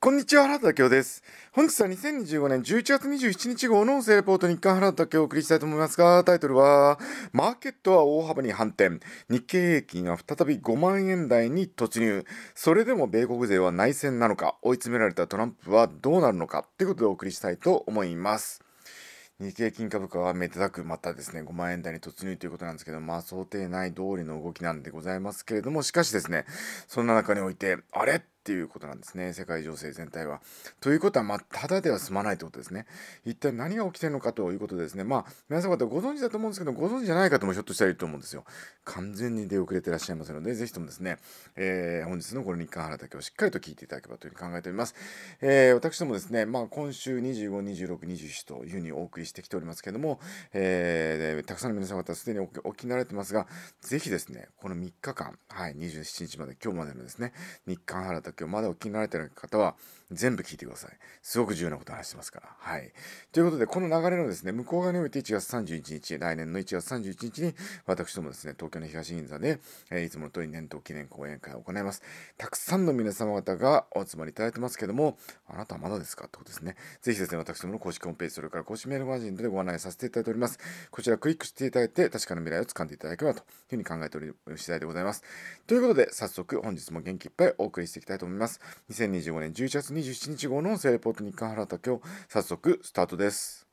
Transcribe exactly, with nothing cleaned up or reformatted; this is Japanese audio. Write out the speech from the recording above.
こんにちは、原田明夫です。本日はにせんにじゅうごねんじゅういちがつにじゅうしちにち号の音声レポート日刊原田明夫をお送りしたいと思いますが、タイトルは、マーケットは大幅に反転。日経平均は再びごまんえん台に突入。それでも米国勢は内戦なのか、追い詰められたトランプはどうなるのか、ということでお送りしたいと思います。日経金株価はめでたくまたですね、ごまんえん台に突入ということなんですけど、まあ想定内通りの動きなんでございますけれども、しかしですね、そんな中において、あれっていうことなんですね、世界情勢全体は。ということは、まあ、ただでは済まないということですね。一体何が起きてるのかということでですね、まあ、皆様方ご存知だと思うんですけど、ご存知じゃない方もひょっとしたらいると思うんですよ。完全に出遅れていらっしゃいますので、ぜひともですね、えー本日のこの日刊原田をしっかりと聞いていただければというふうに考えております。えー私どもですね、まあ、今週にじゅうご、にじゅうろく、にじゅうしちというふうにお送りしてきておりますけれども、えーたくさんの皆様方すでにおお聞きになられてますが、ぜひですね、このみっかかん、はい、にじゅうしちにちまで、今日までのですね、日刊原田今日まだお聞きになられている方は、全部聞いてください。すごく重要なことを話してますから。はい。ということで、この流れのですね、向こう側においていちがつさんじゅういちにち、来年のいちがつさんじゅういちにちに、私どもですね、東京の東銀座で、えーいつもの通り年頭記念講演会を行います。たくさんの皆様方がお集まりいただいてますけども、あなたはまだですかってことですね。ぜひですね、私どもの公式ホームページ、それから公式メールマガジンでご案内させていただいております。こちらクリックしていただいて、確かな未来を掴んでいただければというふうに考えており次第でございます。ということで、早速本日も元気いっぱいお送りしていきたいと思います。にせんにじゅうごねんじゅういちがつにじゅうしちにち号の音声レポート日刊原田今日、早速スタートです。